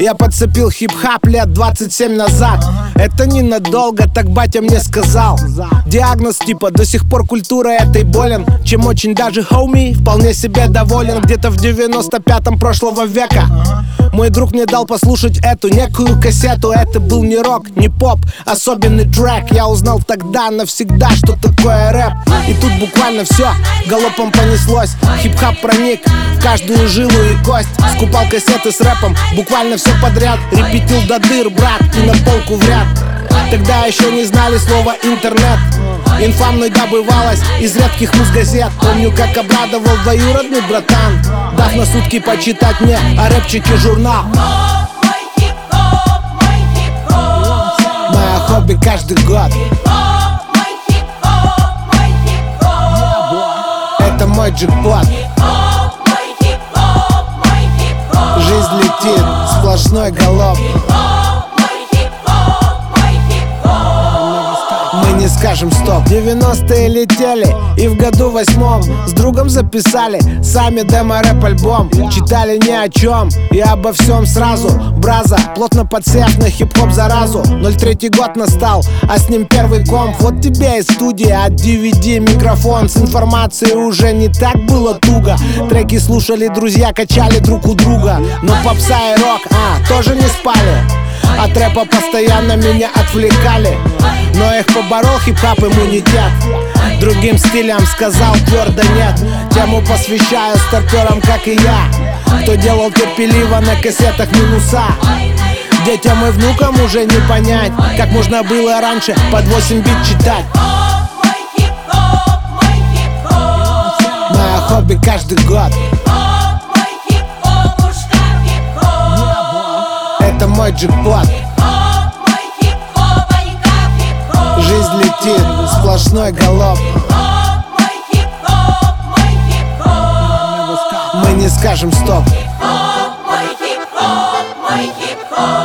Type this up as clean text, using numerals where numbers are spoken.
Я подцепил хип-хап лет 27 назад. Это ненадолго, так батя мне сказал. Диагноз типа до сих пор культура этой болен. Чем очень даже хоуми вполне себе доволен. Где-то в 95-м прошлого века мой друг мне дал послушать эту некую кассету. Это был не рок, не поп, особенный трек. Я узнал тогда навсегда, что такое рэп. И тут буквально все галопом понеслось. Хип-хап проник в каждую жилу и кость. Скупал кассеты с рэпом, буквально все подряд. Репетил до дыр, брат, и на полку в ряд. Тогда еще не знали слова интернет. Инфа мной добывалась из редких муз-газет. Помню, как обрадовал двоюродный братан, дав на сутки почитать мне о рэпчике журнал. Мое хобби каждый год. Это мой джекпот. Жизнь летит, сплошной галоп. Мы не скажем стоп. 90-е летели, и в году 8-м с другом записали сами демо-рэп-альбом. Читали ни о чем и обо всем сразу. Браза, плотно подсев на хип-хоп заразу. 03-й год настал, а с ним первый комп. Вот тебе и студия, от DVD микрофон. С информацией уже не так было туго. Треки слушали друзья, качали друг у друга. Но попса и рок, тоже не спали. От рэпа постоянно меня отвлекали, но их поборол хип-хап иммунитет. Другим стилям сказал твердо нет. Тему посвящаю старперам, как и я, кто делал терпеливо на кассетах минуса. Детям и внукам уже не понять, как можно было раньше под 8 бит читать. Мое хобби каждый год. Это мой джекпот. Жизнь летит, сплошной галоп. Мы не скажем стоп. Мой хип-хоп, мой хип-хоп.